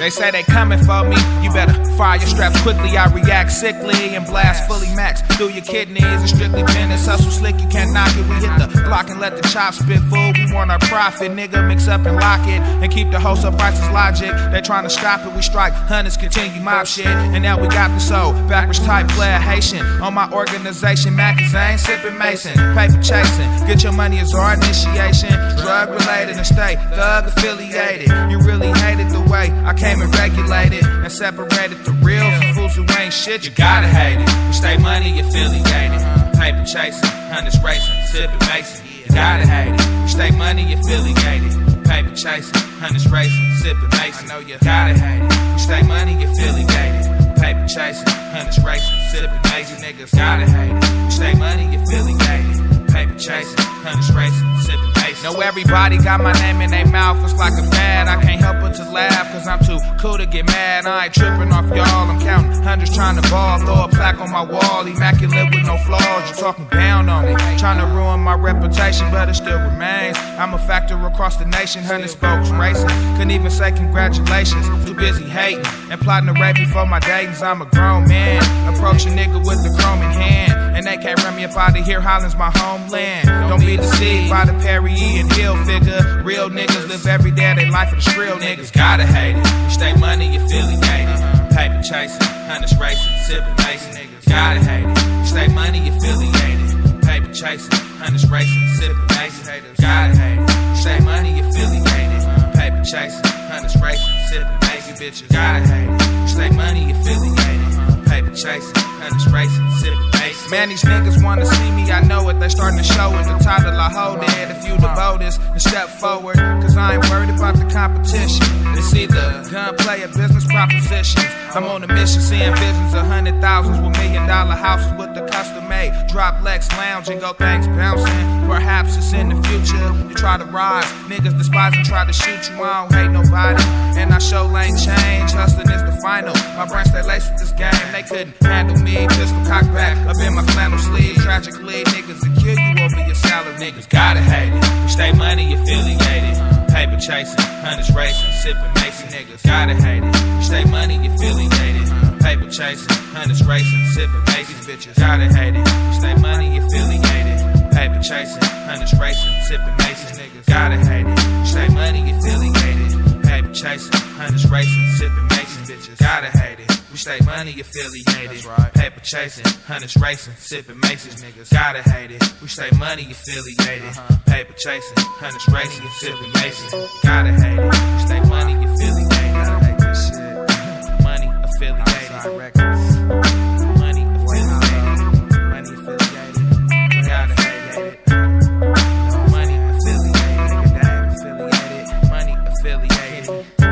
They say they coming for me, you better fire your straps quickly. I react sickly and blast fully max through your kidneys. It's strictly business, hustle slick, you can't knock it. We hit the block and let the chop spit full. We want our profit, nigga, mix up and lock it and keep the wholesale prices logic. They trying to stop it, we strike hunters, continue mob shit. And now we got the soul, backwards type player Haitian. On my organization, Macazane, sipping Mason, paper chasing. Get your money as our initiation. Drug related and stay thug affiliated. You really hated the way I came and regulated and separated the real from fools who ain't shit. You gotta hate it. We stay money affiliated. Paper chasing, hunters racing, sipping Mason. You gotta hate it. We stay money affiliated. Paper chasing, hunters racing, sipping Mason. I know you gotta hate it. We stay money affiliated. Paper chasing, hunters racing, sipping Mason. Niggas gotta hate it. We stay money affiliated. Paper chasing, hunters racing, sipping Mason. Know everybody got my name in their mouth, it's like a fad. I can't help but to laugh, cause I'm too cool to get mad. I ain't tripping off y'all, I'm counting hundreds trying to ball. Throw a plaque on my wall, immaculate with no flaws. You talking down on me, trying to ruin my reputation, but it still remains. I'm a factor across the nation, 100 spokes racing. Couldn't even say congratulations, too busy hating and plotting to rape before my datings. I'm a grown man, approach a nigga with the chrome in hand, and they can't run me up out of here, Holland's my homeland. Don't be deceived by the Perry and Hill figure. Real niggas live every day, they life for the shrill niggas. Gotta hate it, we stay money affiliated. Paper chasing, hunters racing, sipping Mason. Niggas gotta hate it, we stay money affiliated. Paper chasing, hunters racing, sipping Mason. Haters gotta hate it, we stay money affiliated. Paper chasing, hunters racing, sipping Mason. Bitches gotta hate it, we stay money affiliated. Paper chasing, hunters racing, sipping Mason. Man, these niggas wanna see me, I know it. They starting to show it. The title I hold it. If you the voters, then step forward. Cause I ain't worried about the competition. It's either gunplay or business propositions. I'm on a mission, seeing visions of 100,000s with $1 million houses with the custom made. Drop Lex lounge and go things bouncing. Perhaps it's in the future. You try to rise, niggas despise and try to shoot you. I don't hate nobody, and I show lane change. Hustling is the final. My brain stay laced with this game. They couldn't handle me. Pistol cock back up in my flannel sleeve. Tragically, niggas will kill you over your salary. Niggas gotta hate it. We stay money affiliated. Paper chasing, hunters racing, sipping Mason. Niggas gotta hate it. We stay money affiliated. Paper chasing, hunters racing, sipping Mason. Bitches gotta hate it. We stay money affiliated. Paper chasing, hunters racing, sipping Mason. Niggas gotta hate it. We stay money affiliated. Paper chasing, hunters racing, sipping Mason. Bitches gotta hate it. We stay money affiliated. Right. Paper chasing, hunters racing, sipping Macy's. Niggas gotta hate it. We stay money affiliated. Paper chasing, hunters racing, sipping Macy's. Gotta hate it. We stay money affiliated. Gotta hate this shit. Money affiliated. Records. Money affiliated. Money affiliated. Gotta hate it. Money affiliated. Nigga, they ain't affiliated. Money affiliated.